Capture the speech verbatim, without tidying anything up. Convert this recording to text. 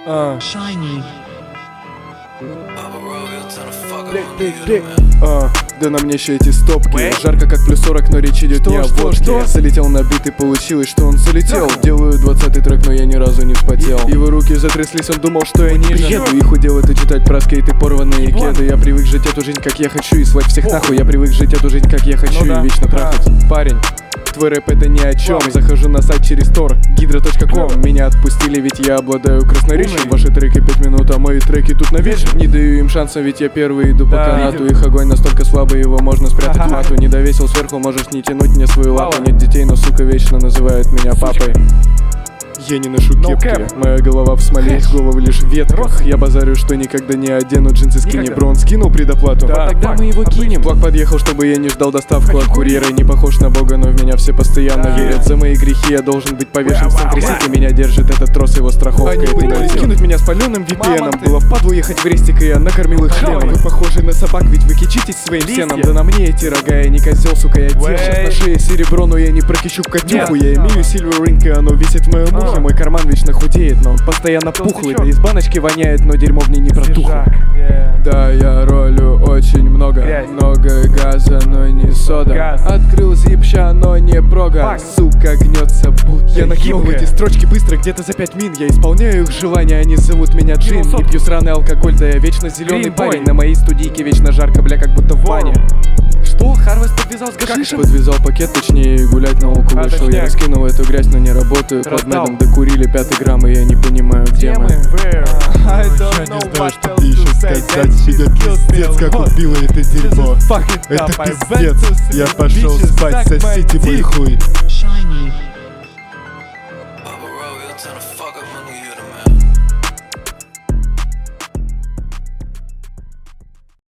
Uh. Shiny. Uh, да на мне еще эти стопки. Wait. Жарко как плюс сорок, но речь идет Что, не о что, водке. что? Залетел на бит и получилось, что он залетел. Делаю двадцатый трек, но я ни разу не вспотел. Его руки затряслись, он думал, что я не приеду. И худел это читать про скейты, порванные кеды. Я привык жить эту жизнь, как я хочу, и свать всех нахуй. Я привык жить эту жизнь, как я хочу, Ну да. и вечно трахать. Парень, твой рэп это ни о чем. Захожу на сайт через тор, гидро точка ком. Меня отпустили, ведь я обладаю красноречием. Умный. Ваши треки пять минут, а мои треки тут на вечер. Не даю им шанса, ведь я первый иду по Да. канату. Их огонь настолько слабый, его можно спрятать Ага. в мату. Не довесил сверху, можешь не тянуть мне свою лапу. Мало. Нет детей, но сука вечно называют меня папой. Я не ношу No кепки, cap. моя голова в смоле, Хэш. головы лишь в ветках. Рост. Я базарю, что никогда не одену джинсы скини. Никогда. Бро, он скинул предоплату. Да, Вот тогда факт. мы его Отлично. кинем. Плак подъехал, чтобы я не ждал доставку Хочу от курьера. курить. Не похож на бога, но в меня все постоянно Да. верят. За мои грехи я должен быть повешен в Вау, центре вау, сити. Меня держит этот трос, его страховка. Они Это пытались не кинуть меня с паленым ви пи эн-ом. Мама, ты- Было впадлу ехать в рестик, и я накормил их Давай. членом. Вы похожи на собак, ведь вы кичитесь своим Листья. сеном. Да на мне эти рога, я не козел, сука, я Вэй. девчат. На шее серебро, но я не прокищу Катюху. Нет. Я имею Silver Ring, и оно висит в моем А. ухе. Мой карман вечно худеет, но он постоянно пухлый. Да из баночки воняет, но дерьмо в ней не протухло. Свежак. Yeah. Да, я ролю очень много. Грязь. Много газа, но не сода. Газ. Открыл зипча, но не прога. Фак. Сука, гнется будто. Я накинул Сука. эти строчки быстро, где-то за пять мин. Я исполняю их желания, они зовут меня Джин. Кинул Не сотку. пью сраный алкоголь, да я вечно зеленый Green boy. парень. На моей студийке вечно жарко, бля, как будто в Воу. бане. Что? Харвест подвязал с Как гашишем? подвязал пакет, точнее гулять на луку А, вышел. Я точняк. раскинул эту грязь, но не работаю. Раздал. Кладмедом докурили пятый грамм, и я не понимаю, где мы. Where? I Я don't не know знаю, what что else тебе еще to say. сказать. That Меня shit kills me пиздец, a как lot. убило это дерьмо. Fuck it Это up, I went пиздец. to Я sleep, пошел bitches, спать, suck my сосите мой dick. хуй. Shiny. Papa Roll, you'll turn the fuck up when you hear the man.